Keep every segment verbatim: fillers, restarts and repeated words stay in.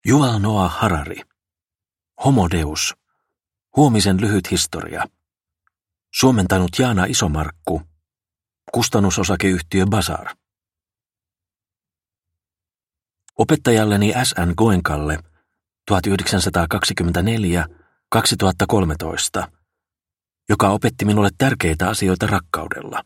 Yuval Noah Harari. Homo Deus. Huomisen lyhyt historia. Suomentanut Jaana Isomarkku. Kustannusosakeyhtiö Bazar. Opettajalleni S N Goenkalle tuhatyhdeksänsataakaksikymmentäneljä kaksituhattakolmetoista, joka opetti minulle tärkeitä asioita rakkaudella.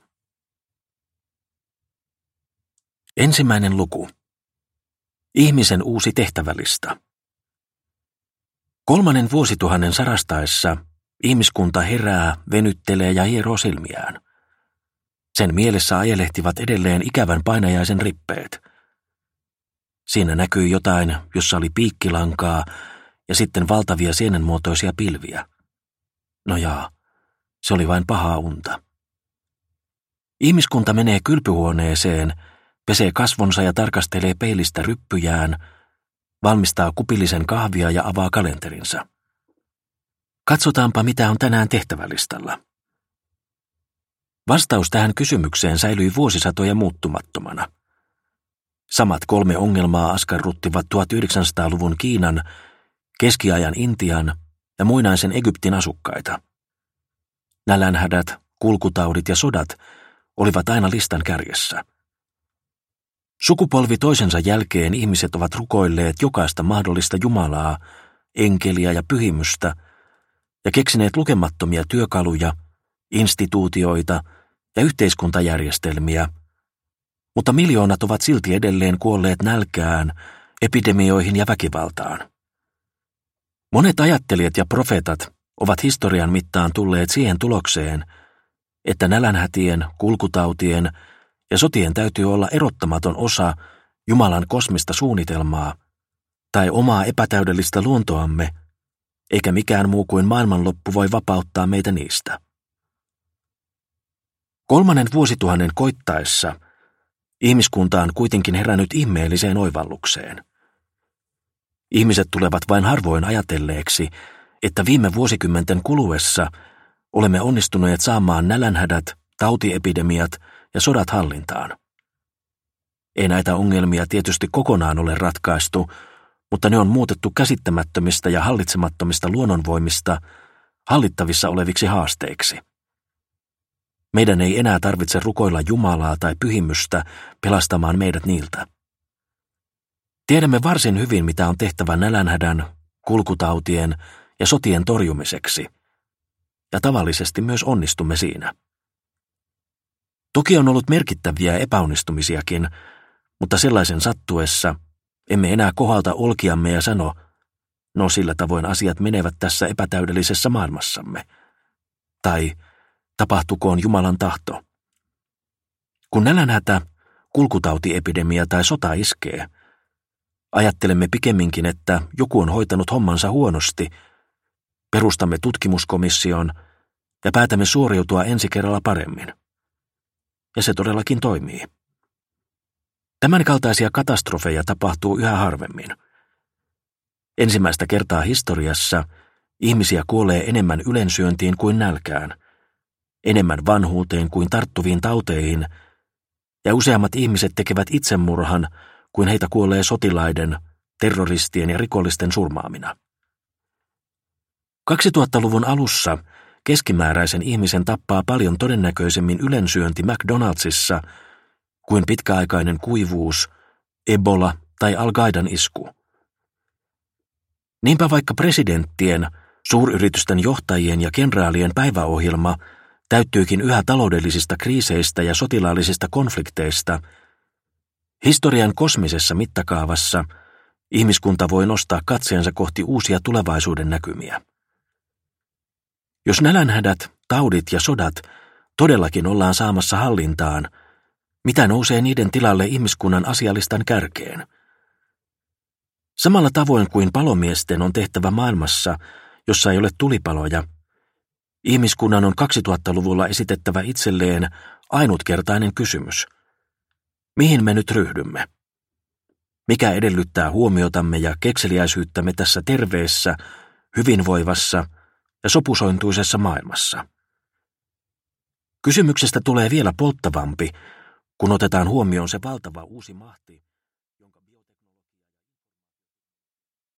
Ensimmäinen luku. Ihmisen uusi tehtävälista. Kolmannen vuosituhannen sarastaessa ihmiskunta herää, venyttelee ja hieroo silmiään. Sen mielessä ajelehtivat edelleen ikävän painajaisen rippeet. Siinä näkyi jotain, jossa oli piikkilankaa ja sitten valtavia sienenmuotoisia pilviä. No jaa, se oli vain pahaa unta. Ihmiskunta menee kylpyhuoneeseen, pesee kasvonsa ja tarkastelee peilistä ryppyjään, valmistaa kupillisen kahvia ja avaa kalenterinsa. Katsotaanpa, mitä on tänään tehtävälistalla. Vastaus tähän kysymykseen säilyi vuosisatoja muuttumattomana. Samat kolme ongelmaa askarruttivat tuhatyhdeksänsataaluvun Kiinan, keskiajan Intian ja muinaisen Egyptin asukkaita. Nälänhädät, kulkutaudit ja sodat olivat aina listan kärjessä. Sukupolvi toisensa jälkeen ihmiset ovat rukoilleet jokaista mahdollista Jumalaa, enkeliä ja pyhimystä ja keksineet lukemattomia työkaluja, instituutioita ja yhteiskuntajärjestelmiä, mutta miljoonat ovat silti edelleen kuolleet nälkään, epidemioihin ja väkivaltaan. Monet ajattelijat ja profeetat ovat historian mittaan tulleet siihen tulokseen, että nälänhätien, kulkutautien ja sotien täytyy olla erottamaton osa Jumalan kosmista suunnitelmaa tai omaa epätäydellistä luontoamme, eikä mikään muu kuin maailmanloppu voi vapauttaa meitä niistä. Kolmannen vuosituhannen koittaessa ihmiskunta on kuitenkin herännyt ihmeelliseen oivallukseen. Ihmiset tulevat vain harvoin ajatelleeksi, että viime vuosikymmenten kuluessa olemme onnistuneet saamaan nälänhädät, tautiepidemiat ja sodat hallintaan. Ei näitä ongelmia tietysti kokonaan ole ratkaistu, mutta ne on muutettu käsittämättömistä ja hallitsemattomista luonnonvoimista hallittavissa oleviksi haasteiksi. Meidän ei enää tarvitse rukoilla Jumalaa tai pyhimystä pelastamaan meidät niiltä. Tiedämme varsin hyvin, mitä on tehtävä nälänhädän, kulkutautien ja sotien torjumiseksi, ja tavallisesti myös onnistumme siinä. Toki on ollut merkittäviä epäonnistumisiakin, mutta sellaisen sattuessa emme enää kohalta olkiamme ja sano, no sillä tavoin asiat menevät tässä epätäydellisessä maailmassamme, tai tapahtukoon Jumalan tahto. Kun nälänhätä, kulkutautiepidemia tai sota iskee, ajattelemme pikemminkin, että joku on hoitanut hommansa huonosti, perustamme tutkimuskomission ja päätämme suoriutua ensi kerralla paremmin. Ja se todellakin toimii. Tämänkaltaisia katastrofeja tapahtuu yhä harvemmin. Ensimmäistä kertaa historiassa ihmisiä kuolee enemmän ylensyöntiin kuin nälkään, enemmän vanhuuteen kuin tarttuviin tauteihin, ja useammat ihmiset tekevät itsemurhan, kuin heitä kuolee sotilaiden, terroristien ja rikollisten surmaamina. kaksituhattaluvun alussa keskimääräisen ihmisen tappaa paljon todennäköisemmin ylensyönti McDonaldsissa kuin pitkäaikainen kuivuus, Ebola tai Al-Qaidan isku. Niinpä vaikka presidenttien, suuryritysten johtajien ja kenraalien päiväohjelma täyttyykin yhä taloudellisista kriiseistä ja sotilaallisista konflikteista, historian kosmisessa mittakaavassa ihmiskunta voi nostaa katseensa kohti uusia tulevaisuuden näkymiä. Jos nälänhädät, taudit ja sodat todellakin ollaan saamassa hallintaan, mitä nousee niiden tilalle ihmiskunnan asialistan kärkeen? Samalla tavoin kuin palomiesten on tehtävä maailmassa, jossa ei ole tulipaloja, ihmiskunnan on kaksituhattaluvulla esitettävä itselleen ainutkertainen kysymys. Mihin me nyt ryhdymme? Mikä edellyttää huomiotamme ja kekseliäisyyttämme tässä terveessä, hyvinvoivassa ja sopusointuisessa maailmassa? Kysymyksestä tulee vielä polttavampi, kun otetaan huomioon se valtava uusi mahti,